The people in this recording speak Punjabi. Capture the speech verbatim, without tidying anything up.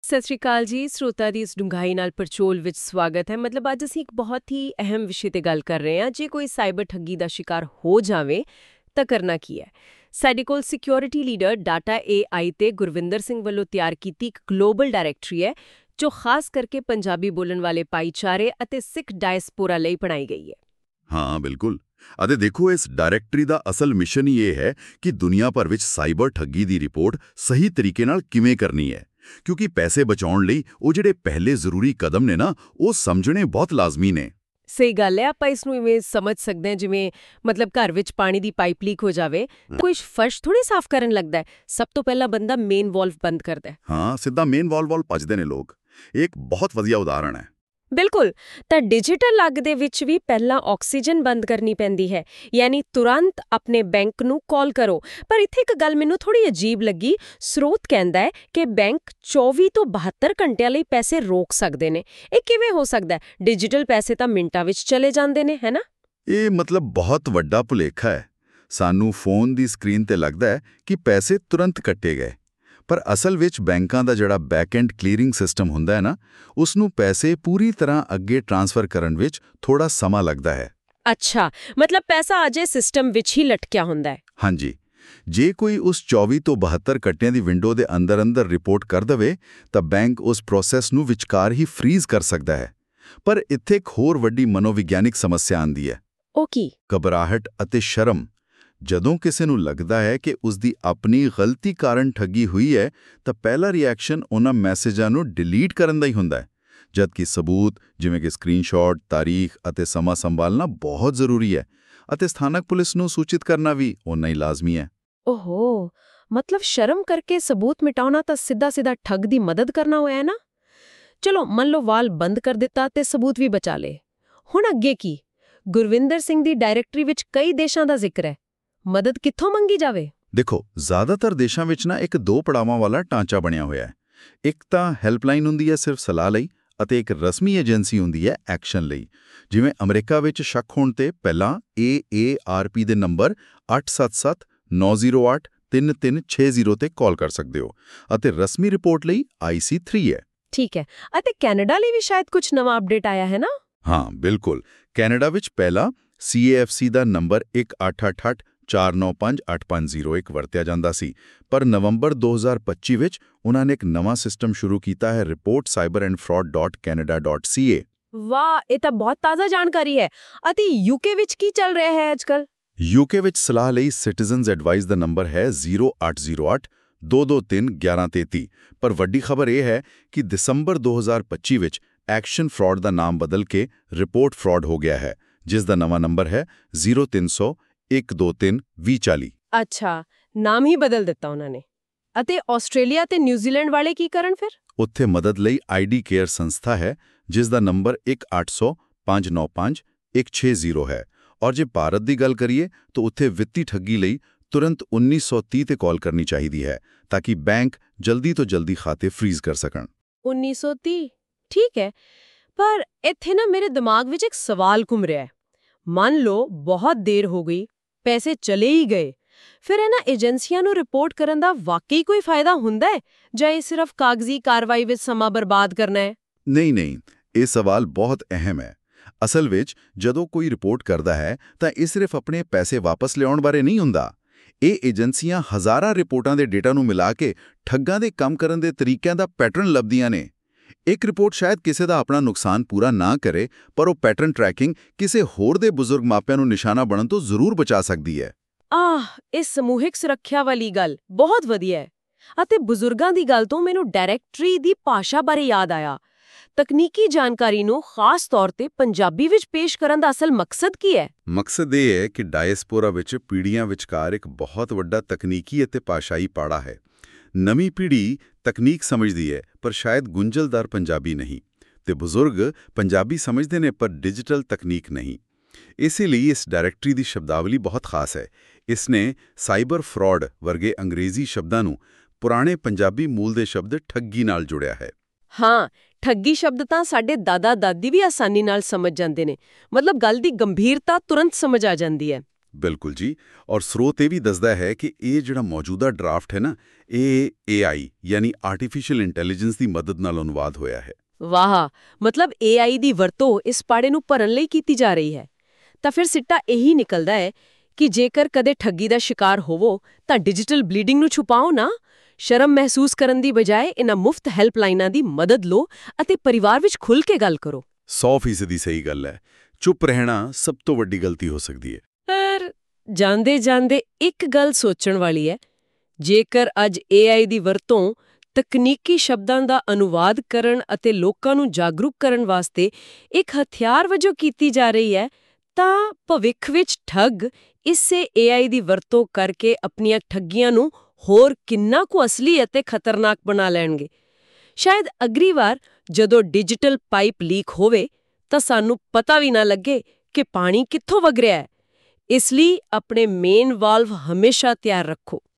ਸਤਿ ਸ਼੍ਰੀ ਅਕਾਲ ਜੀ। ਸਰੋਤਾ ਦੀ ਇਸ ਡੂੰਘਾਈ ਨਾਲ ਪੜਚੋਲ ਵਿੱਚ ਸਵਾਗਤ ਹੈ। ਮਤਲਬ ਅੱਜ ਅਸੀਂ ਇੱਕ ਬਹੁਤ ਹੀ ਅਹਿਮ ਵਿਸ਼ੇ ਤੇ ਗੱਲ ਕਰ ਰਹੇ ਹਾਂ। ਜੇ ਕੋਈ ਸਾਈਬਰ ਠੱਗੀ ਦਾ ਸ਼ਿਕਾਰ ਹੋ ਜਾਵੇ ਤਾਂ ਕਰਨਾ ਕੀ ਹੈ। ਸਾਡੇ ਕੋਲ security leader data A I ਤੇ ਗੁਰਵਿੰਦਰ ਸਿੰਘ ਵੱਲੋਂ ਤਿਆਰ ਕੀਤੀ ਇੱਕ ਗਲੋਬਲ ਡਾਇਰੈਕਟਰੀ ਹੈ ਜੋ ਖਾਸ ਕਰਕੇ ਪੰਜਾਬੀ ਬੋਲਣ ਵਾਲੇ ਭਾਈਚਾਰੇ ਅਤੇ ਸਿੱਖ ਡਾਇਸਪੋਰਾ ਲਈ ਬਣਾਈ ਗਈ ਹੈ। ਹਾਂ ਬਿਲਕੁਲ। ਅਤੇ ਦੇਖੋ, ਇਸ ਡਾਇਰੈਕਟਰੀ ਦਾ ਅਸਲ ਮਿਸ਼ਨ ਹੀ ਇਹ ਹੈ ਕਿ ਦੁਨੀਆ ਭਰ ਵਿੱਚ ਸਾਈਬਰ ਠੱਗੀ ਦੀ ਰਿਪੋਰਟ ਸਹੀ ਤਰੀਕੇ ਨਾਲ ਕਿਵੇਂ ਕਰਨੀ ਹੈ, ਕਿਉਂਕਿ ਪੈਸੇ ਬਚਾਉਣ ਲਈ ਉਹ ਜਿਹੜੇ ਪਹਿਲੇ ਜ਼ਰੂਰੀ ਕਦਮ ਨੇ ਨਾ, ਉਹ ਸਮਝਣੇ ਬਹੁਤ ਲਾਜ਼ਮੀ ਨੇ। ਸਹੀ ਗੱਲ ਹੈ। ਆਪਾਂ ਇਸ ਨੂੰ ਇਵੇਂ ਸਮਝ ਸਕਦੇ ਹਾਂ ਜਿਵੇਂ ਮਤਲਬ ਘਰ ਵਿੱਚ ਪਾਣੀ ਦੀ ਪਾਈਪ ਲੀਕ ਹੋ ਜਾਵੇ, ਕੋਈ ਫਰਸ਼ ਥੋੜੀ ਸਾਫ਼ ਕਰਨ ਲੱਗਦਾ ਹੈ। ਸਭ ਤੋਂ ਪਹਿਲਾਂ ਬੰਦਾ ਮੇਨ ਵਾਲਵ ਬੰਦ ਕਰਦਾ ਹੈ। ਹਾਂ, ਸਿੱਧਾ ਮੇਨ ਵਾਲਵ ਵੱਲ ਭੱਜਦੇ ਨੇ ਲੋਕ। ਇਹ ਇੱਕ ਬਹੁਤ ਵਧੀਆ ਉਦਾਹਰਣ ਹੈ। ਬਿਲਕੁਲ। ਤਾਂ ਡਿਜੀਟਲ ਅੱਗ ਦੇ ਵਿੱਚ ਵੀ ਪਹਿਲਾਂ ਆਕਸੀਜਨ ਬੰਦ ਕਰਨੀ ਪੈਂਦੀ ਹੈ, ਯਾਨੀ ਤੁਰੰਤ ਆਪਣੇ ਬੈਂਕ ਨੂੰ ਕਾਲ ਕਰੋ। ਪਰ ਇੱਥੇ ਇੱਕ ਗੱਲ ਮੈਨੂੰ ਥੋੜੀ ਅਜੀਬ ਲੱਗੀ। ਸਰੋਤ ਕਹਿੰਦਾ ਹੈ ਕਿ ਬੈਂਕ ਚੌਵੀ ਤੋਂ ਬਹੱਤਰ ਘੰਟਿਆਂ ਲਈ ਪੈਸੇ ਰੋਕ ਸਕਦੇ ਨੇ। ਇਹ ਕਿਵੇਂ ਹੋ ਸਕਦਾ ਹੈ? ਡਿਜੀਟਲ ਪੈਸੇ ਤਾਂ ਮਿੰਟਾਂ ਵਿੱਚ ਚਲੇ ਜਾਂਦੇ ਨੇ, ਹੈ ਨਾ? ਇਹ ਮਤਲਬ ਬਹੁਤ ਵੱਡਾ ਭੁਲੇਖਾ ਹੈ। ਸਾਨੂੰ ਫੋਨ ਦੀ ਸਕਰੀਨ ਤੇ ਲੱਗਦਾ ਹੈ ਕਿ ਪੈਸੇ ਤੁਰੰਤ ਕੱਟੇ ਗਏ, ਪਰ ਅਸਲ ਵਿੱਚ ਬੈਂਕਾਂ ਦਾ ਜਿਹੜਾ ਬੈਕਐਂਡ ਕਲੀਅਰਿੰਗ ਸਿਸਟਮ ਹੁੰਦਾ ਹੈ ਨਾ, ਉਸ ਨੂੰ ਪੈਸੇ ਪੂਰੀ ਤਰ੍ਹਾਂ ਅੱਗੇ ਟ੍ਰਾਂਸਫਰ ਕਰਨ ਵਿੱਚ ਥੋੜਾ ਸਮਾਂ ਲੱਗਦਾ ਹੈ। ਅੱਛਾ, ਮਤਲਬ ਪੈਸਾ ਅਜੇ ਸਿਸਟਮ ਵਿੱਚ ਹੀ ਲਟਕਿਆ ਹੁੰਦਾ ਹੈ। ਹਾਂਜੀ, ਜੇ ਕੋਈ ਉਸ ਚੌਵੀ ਤੋਂ ਬਹੱਤਰ ਘੰਟਿਆਂ ਦੀ ਵਿੰਡੋ ਦੇ ਅੰਦਰ-ਅੰਦਰ ਰਿਪੋਰਟ ਕਰ ਦਵੇ ਤਾਂ ਬੈਂਕ ਉਸ ਪ੍ਰੋਸੈਸ ਨੂੰ ਵਿਚਕਾਰ ਹੀ ਫ੍ਰੀਜ਼ ਕਰ ਸਕਦਾ ਹੈ। ਪਰ ਇੱਥੇ ਇੱਕ ਹੋਰ ਵੱਡੀ ਮਨੋਵਿਗਿਆਨਿਕ ਸਮੱਸਿਆ ਆਉਂਦੀ ਹੈ। ਉਹ ਕੀ? ਘਬਰਾਹਟ ਅਤੇ ਸ਼ਰਮ। ਜਦੋਂ ਕਿਸੇ ਨੂੰ ਲੱਗਦਾ ਹੈ ਕਿ ਉਸ ਦੀ ਆਪਣੀ ਗਲਤੀ ਕਾਰਨ ਠੱਗੀ ਹੋਈ ਹੈ ਤਾਂ ਪਹਿਲਾ ਰਿਐਕਸ਼ਨ ਉਹਨਾਂ ਮੈਸੇਜਾਂ ਨੂੰ ਡਿਲੀਟ ਕਰਨ ਦਾ ਹੀ ਹੁੰਦਾ ਹੈ, ਜਦਕਿ ਸਬੂਤ ਜਿਵੇਂ ਕਿ ਸਕਰੀਨਸ਼ਾਟ, ਤਾਰੀਖ ਅਤੇ ਸਮਾਂ ਸੰਭਾਲਣਾ ਬਹੁਤ ਜ਼ਰੂਰੀ ਹੈ, ਅਤੇ ਸਥਾਨਕ ਪੁਲਿਸ ਨੂੰ ਸੂਚਿਤ ਕਰਨਾ ਵੀ ਓਨਾ ਹੀ ਲਾਜ਼ਮੀ ਹੈ। ਓਹੋ, ਮਤਲਬ ਸ਼ਰਮ ਕਰਕੇ ਸਬੂਤ ਮਿਟਾਉਣਾ ਤਾਂ ਸਿੱਧਾ-ਸਿੱਧਾ ਠੱਗ ਦੀ ਮਦਦ ਕਰਨਾ ਹੋਇਆ ਨਾ। ਚਲੋ ਮੰਨ ਲਓ ਵਾਲ ਬੰਦ ਕਰ ਦਿੱਤਾ ਤੇ ਸਬੂਤ ਵੀ ਬਚਾ ਲਏ। ਹੁਣ ਅੱਗੇ ਕੀ? ਗੁਰਵਿੰਦਰ ਸਿੰਘ ਦੀ ਡਾਇਰੈਕਟਰੀ ਵਿੱਚ ਕਈ ਦੇਸ਼ਾਂ ਦਾ ਜ਼ਿਕਰ ਹੈ। ਮਦਦ ਕਿੱਥੋਂ ਮੰਗੀ ਜਾਵੇ? ਦੇਖੋ, ਜ਼ਿਆਦਾਤਰ ਦੇਸ਼ਾਂ ਵਿੱਚ ਨਾ ਇੱਕ ਦੋ ਪੜਾਵਾਂ ਵਾਲਾ ਢਾਂਚਾ ਬਣਿਆ ਹੋਇਆ ਹੈ। ਇੱਕ ਤਾਂ ਹੈਲਪਲਾਈਨ ਹੁੰਦੀ ਹੈ ਸਿਰਫ ਸਲਾਹ ਲਈ, ਅਤੇ ਇੱਕ ਰਸਮੀ ਏਜੰਸੀ ਹੁੰਦੀ ਹੈ ਐਕਸ਼ਨ ਲਈ। ਜਿਵੇਂ ਅਮਰੀਕਾ ਵਿੱਚ ਸ਼ੱਕ ਹੋਣ ਤੇ ਪਹਿਲਾਂ ਏ ਏ ਆਰ ਪੀ ਦੇ ਨੰਬਰ ਅੱਠ ਸੱਤ ਸੱਤ ਨੌ ਜ਼ੀਰੋ ਅੱਠ ਤਿੰਨ ਤਿੰਨ ਛੇ ਜ਼ੀਰੋ ਤੇ ਕਾਲ ਕਰ ਸਕਦੇ ਹੋ, ਅਤੇ ਰਸਮੀ ਰਿਪੋਰਟ ਲਈ ਆਈ ਸੀ ਥ੍ਰੀ ਹੈ। ਠੀਕ ਹੈ। ਅਤੇ ਕੈਨੇਡਾ ਲਈ ਵੀ ਸ਼ਾਇਦ ਕੁਝ ਨਵਾਂ ਅਪਡੇਟ ਆਇਆ ਹੈ ਨਾ? ਹਾਂ ਬਿਲਕੁਲ। ਕੈਨੇਡਾ ਵਿੱਚ ਪਹਿਲਾਂ ਸੀ ਏ ਐਫ ਸੀ ਦਾ ਨੰਬਰ ਇੱਕ ਅੱਠ ਅੱਠ ਅੱਠ ਚਾਰ ਨੌ ਪੰਜ ਅੱਠ ਪੰਜ ਜ਼ੀਰੋ ਇੱਕ ਵਰਤਿਆ ਜਾਂਦਾ ਸੀ, ਪਰ ਨਵੰਬਰ ਦੋ ਹਜ਼ਾਰ ਪੱਚੀ ਵਿੱਚ ਉਹਨਾਂ ਨੇ ਇੱਕ ਨਵਾਂ ਸਿਸਟਮ ਸ਼ੁਰੂ ਕੀਤਾ ਹੈ, report cyber and fraud dot Canada dot C A. ਵਾਹ, ਇਹ ਤਾਂ ਬਹੁਤ ਤਾਜ਼ਾ ਜਾਣਕਾਰੀ ਹੈ। ਅਤੇ ਯੂਕੇ ਵਿੱਚ ਕੀ ਚੱਲ ਰਿਹਾ ਹੈ ਅੱਜਕੱਲ? ਯੂਕੇ ਵਿੱਚ ਸਲਾਹ ਲਈ ਸਿਟੀਜ਼ਨਜ਼ ਐਡਵਾਈਸ ਦਾ ਨੰਬਰ ਹੈ ਜ਼ੀਰੋ ਅੱਠ ਜ਼ੀਰੋ ਅੱਠ ਦੋ ਦੋ ਤਿੰਨ ਗਿਆਰਾਂ ਤੇਤੀ। ਪਰ ਵੱਡੀ ਖਬਰ ਇਹ ਹੈ ਕਿ ਦਸੰਬਰ ਦੋ ਹਜ਼ਾਰ ਪੱਚੀ ਵਿੱਚ ਐਕਸ਼ਨ ਫਰਾਡ ਦਾ ਨਾਮ ਬਦਲ ਕੇ ਰਿਪੋਰਟ ਫਰਾਡ ਹੋ ਗਿਆ ਹੈ, ਜਿਸ ਦਾ ਨਵਾਂ ਨੰਬਰ ਹੈ ਜ਼ੀਰੋ ਤਿੰਨ ਸੌ ਇੱਕ ਦੋ ਤਿੰਨ ਵੀਹ ਚਾਲੀ। ਅੱਛਾ, ਨਾਮ ਹੀ ਬਦਲ ਦਿੱਤਾ ਉਹਨਾਂ ਨੇ। ਅਤੇ ਆਸਟ੍ਰੇਲੀਆ ਤੇ ਨਿਊਜ਼ੀਲੈਂਡ ਵਾਲੇ ਕੀ ਕਰਨ ਫਿਰ? ਉੱਥੇ ਮਦਦ ਲਈ ਆਈ ਡੀ ਕੇਅਰ ਸੰਸਥਾ ਹੈ, ਜਿਸ ਦਾ ਨੰਬਰ ਇੱਕ ਅੱਠ ਸੌ ਪੰਜ ਨੌ ਪੰਜ ਇੱਕ ਛੇ ਜ਼ੀਰੋ ਹੈ। ਔਰ ਜੇ ਭਾਰਤ ਦੀ ਗੱਲ ਕਰੀਏ ਤਾਂ ਉੱਥੇ ਵਿੱਤੀ ਠੱਗੀ ਲਈ ਤੁਰੰਤ ਉੱਨੀ ਸੌ ਤੀਹ ਤੇ ਕਾਲ ਕਰਨੀ ਚਾਹੀਦੀ ਹੈ, ਤਾਂ ਕਿ ਬੈਂਕ ਜਲਦੀ ਤੋਂ ਜਲਦੀ ਖਾਤੇ ਫ੍ਰੀਜ਼ ਕਰ ਸਕਣ। ਉੱਨੀ ਸੌ ਤੀਹ, ਠੀਕ ਹੈ। ਪਰ ਇੱਥੇ ਨਾ ਮੇਰੇ ਦਿਮਾਗ ਵਿੱਚ ਇੱਕ ਸਵਾਲ ਘੁੰਮ ਰਿਹਾ ਹੈ। ਮੰਨ ਲਓ ਬਹੁਤ ਦੇਰ ਹੋ ਗਈ, ਪੈਸੇ ਚਲੇ ਹੀ ਗਏ, ਫਿਰ ਇਹਨਾਂ ਏਜੰਸੀਆਂ ਨੂੰ ਰਿਪੋਰਟ ਕਰਨ ਦਾ ਵਾਕਈ ਕੋਈ ਫਾਇਦਾ ਹੁੰਦਾ ਹੈ, ਜਾਂ ਇਹ ਸਿਰਫ ਕਾਗਜ਼ੀ ਕਾਰਵਾਈ ਵਿੱਚ ਸਮਾਂ ਬਰਬਾਦ ਕਰਨਾ ਹੈ? ਨਹੀਂ ਨਹੀਂ, ਇਹ ਸਵਾਲ ਬਹੁਤ ਅਹਿਮ ਹੈ। ਅਸਲ ਵਿੱਚ ਜਦੋਂ ਕੋਈ ਰਿਪੋਰਟ ਕਰਦਾ ਹੈ ਤਾਂ ਇਹ ਸਿਰਫ ਆਪਣੇ ਪੈਸੇ ਵਾਪਸ ਲਿਆਉਣ ਬਾਰੇ ਨਹੀਂ ਹੁੰਦਾ। ਇਹ ਏਜੰਸੀਆਂ ਹਜ਼ਾਰਾਂ ਰਿਪੋਰਟਾਂ ਦੇ ਡੇਟਾ ਨੂੰ ਮਿਲਾ ਕੇ ਠੱਗਾਂ ਦੇ ਕੰਮ ਕਰਨ ਦੇ ਤਰੀਕਿਆਂ ਦਾ ਪੈਟਰਨ ਲੱਭਦੀਆਂ ਨੇ। ਇੱਕ ਰਿਪੋਰਟ ਸ਼ਾਇਦ ਕਿਸੇ ਦਾ ਆਪਣਾ ਨੁਕਸਾਨ ਪੂਰਾ ਨਾ ਕਰੇ, ਪਰ ਉਹ ਪੈਟਰਨ ਟਰੈਕਿੰਗ ਕਿਸੇ ਹੋਰ ਦੇ ਬਜ਼ੁਰਗ ਮਾਪਿਆਂ ਨੂੰ ਨਿਸ਼ਾਨਾ ਬਣਨ ਤੋਂ ਜ਼ਰੂਰ ਬਚਾ ਸਕਦੀ ਹੈ। ਆਹ, ਇਹ ਸਮੂਹਿਕ ਸੁਰੱਖਿਆ ਵਾਲੀ ਗੱਲ ਬਹੁਤ ਵਧੀਆ ਹੈ। ਅਤੇ ਬਜ਼ੁਰਗਾਂ ਦੀ ਗੱਲ ਤੋਂ ਮੈਨੂੰ ਡਾਇਰੈਕਟਰੀ ਦੀ ਭਾਸ਼ਾ ਬਾਰੇ ਯਾਦ ਆਇਆ। ਤਕਨੀਕੀ ਜਾਣਕਾਰੀ ਨੂੰ ਖਾਸ ਤੌਰ ਤੇ ਪੰਜਾਬੀ ਵਿੱਚ ਪੇਸ਼ ਕਰਨ ਦਾ ਅਸਲ ਮਕਸਦ ਕੀ ਹੈ? ਮਕਸਦ ਇਹ ਹੈ ਕਿ ਡਾਇਸਪੋਰਾ ਵਿੱਚ ਪੀੜ੍ਹੀਆਂ ਵਿਚਕਾਰ ਇੱਕ ਬਹੁਤ ਵੱਡਾ ਤਕਨੀਕੀ ਅਤੇ ਭਾਸ਼ਾਈ ਪਾੜਾ ਹੈ। ਨਵੀਂ ਪੀੜ੍ਹੀ ਤਕਨੀਕ ਸਮਝਦੀ ਹੈ, ਪਰ ਸ਼ਾਇਦ ਗੁੰਝਲਦਾਰ ਪੰਜਾਬੀ ਨਹੀਂ, ਤੇ ਬਜ਼ੁਰਗ ਪੰਜਾਬੀ ਸਮਝਦੇ ਨੇ ਪਰ ਡਿਜੀਟਲ ਤਕਨੀਕ ਨਹੀਂ। ਇਸੇ ਲਈ ਇਸ ਡਾਇਰੈਕਟਰੀ ਦੀ ਸ਼ਬਦਾਵਲੀ ਬਹੁਤ ਖਾਸ ਹੈ। ਇਸ ਨੇ ਸਾਈਬਰ ਫਰਾਡ ਵਰਗੇ ਅੰਗਰੇਜ਼ੀ ਸ਼ਬਦਾਂ ਨੂੰ ਪੁਰਾਣੇ ਪੰਜਾਬੀ ਮੂਲ ਦੇ ਸ਼ਬਦ ਠੱਗੀ ਨਾਲ ਜੁੜਿਆ ਹੈ। ਹਾਂ, ਠੱਗੀ ਸ਼ਬਦ ਤਾਂ ਸਾਡੇ ਦਾਦਾ-ਦਾਦੀ ਵੀ ਆਸਾਨੀ ਨਾਲ ਸਮਝ ਜਾਂਦੇ ਨੇ। ਮਤਲਬ ਗੱਲ ਦੀ ਗੰਭੀਰਤਾ ਤੁਰੰਤ ਸਮਝ ਆ ਜਾਂਦੀ ਹੈ। ਬਿਲਕੁਲ ਜੀ। ਔਰ ਸਰੋਤ ਇਹ ਵੀ ਦੱਸਦਾ ਹੈ ਕਿ ਇਹ ਜਿਹੜਾ ਮੌਜੂਦਾ ਡਰਾਫਟ ਹੈ ਨਾ, ਇਹ ਏ ਆਈ ਯਾਨੀ ਆਰਟੀਫੀਸ਼ੀਅਲ ਇੰਟੈਲੀਜੈਂਸ ਦੀ ਮਦਦ ਨਾਲ ਅਨੁਵਾਦ ਹੋਇਆ ਹੈ। ਵਾਹ, ਮਤਲਬ ਏ ਆਈ ਦੀ ਵਰਤੋਂ ਇਸ ਪਾੜੇ ਨੂੰ ਭਰਨ ਲਈ ਕੀਤੀ ਜਾ ਰਹੀ ਹੈ। ਤਾਂ ਫਿਰ ਸਿੱਟਾ ਇਹੀ ਨਿਕਲਦਾ ਹੈ ਕਿ ਜੇਕਰ ਕਦੇ ਠੱਗੀ ਦਾ ਸ਼ਿਕਾਰ ਹੋਵੋ ਤਾਂ ਡਿਜੀਟਲ ਬਲੀਡਿੰਗ ਨੂੰ ਛੁਪਾਓ ਨਾ। ਸ਼ਰਮ ਮਹਿਸੂਸ ਕਰਨ ਦੀ ਬਜਾਏ ਇਹਨਾਂ ਮੁਫਤ ਹੈਲਪਲਾਈਨਾਂ ਦੀ ਮਦਦ ਲਓ ਅਤੇ ਪਰਿਵਾਰ ਵਿੱਚ ਖੁੱਲ੍ਹ ਕੇ ਗੱਲ ਕਰੋ। ਸੌ ਫੀਸਦੀ ਸਹੀ ਗੱਲ ਹੈ। ਚੁੱਪ ਰਹਿਣਾ ਸਭ ਤੋਂ ਵੱਡੀ ਗਲਤੀ ਹੋ ਸਕਦੀ ਹੈ। ਪਰ ਜਾਂਦੇ ਜਾਂਦੇ ਇੱਕ ਗੱਲ ਸੋਚਣ ਵਾਲੀ ਹੈ, ਜੇਕਰ ਅੱਜ ਏ ਆਈ ਦੀ ਵਰਤੋਂ ਤਕਨੀਕੀ ਸ਼ਬਦਾਂ ਦਾ ਅਨੁਵਾਦ ਕਰਨ ਅਤੇ ਲੋਕਾਂ ਨੂੰ ਜਾਗਰੂਕ ਕਰਨ ਵਾਸਤੇ ਇੱਕ ਹਥਿਆਰ ਵਜੋਂ ਕੀਤੀ ਜਾ ਰਹੀ ਹੈ, ਤਾਂ ਭਵਿੱਖ ਵਿੱਚ ਠੱਗ ਇਸੇ ਏ ਆਈ ਦੀ ਵਰਤੋਂ ਕਰਕੇ ਆਪਣੀਆਂ ਠੱਗੀਆਂ ਨੂੰ ਹੋਰ ਕਿੰਨਾ ਕੁ ਅਸਲੀ ਅਤੇ ਖਤਰਨਾਕ ਬਣਾ ਲੈਣਗੇ। ਸ਼ਾਇਦ ਅਗਲੀ ਵਾਰ ਜਦੋਂ ਡਿਜੀਟਲ ਪਾਈਪ ਲੀਕ ਹੋਵੇ ਤਾਂ ਸਾਨੂੰ ਪਤਾ ਵੀ ਨਾ ਲੱਗੇ ਕਿ ਪਾਣੀ ਕਿੱਥੋਂ ਵਗ ਰਿਹਾ ਹੈ। ਇਸ ਲਈ ਆਪਣੇ ਮੇਨ ਵਾਲਵ ਹਮੇਸ਼ਾ ਤਿਆਰ ਰੱਖੋ।